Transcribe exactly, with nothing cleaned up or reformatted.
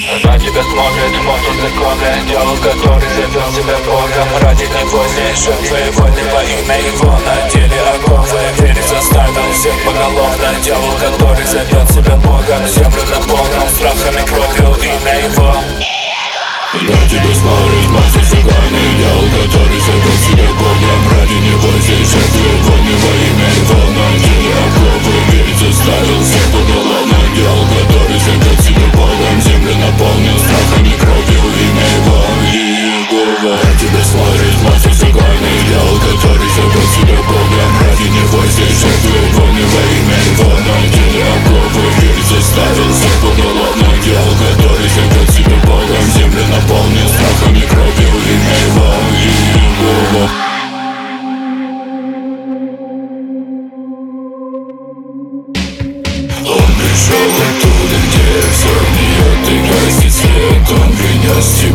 На тебя смотрит, смотрит законы, дьявол, который завел тебя Богом. Ради него здесь жертвы войны во имя его. Надели оковы, верить заставил всех поголовно. Дьявол, который завел тебя Богом. Землю наполнил страхами, кровью имя его. На тебя смотрит мастер сакральный, дьявол, который завел тебя Богом. Ради него здесь жертвы войны во имя его. Надели оковы, верить заставил всех поголовно. Дьявол, который завел тебя Богом. Землю наполнил страхами, кровью имя его. Иегова. На тебя смотрит мастер сакральный, дьявол, который завел тебя Богом. Ради него здесь жертвы войны во имя его. Надели оковы, верить заставил всех поголовно. Дьявол, который завел тебя Богом. Землю наполнил страхами, кровью имя его. Иегова. Он пришел оттуда, где все гниет и гаснет свет. Он принес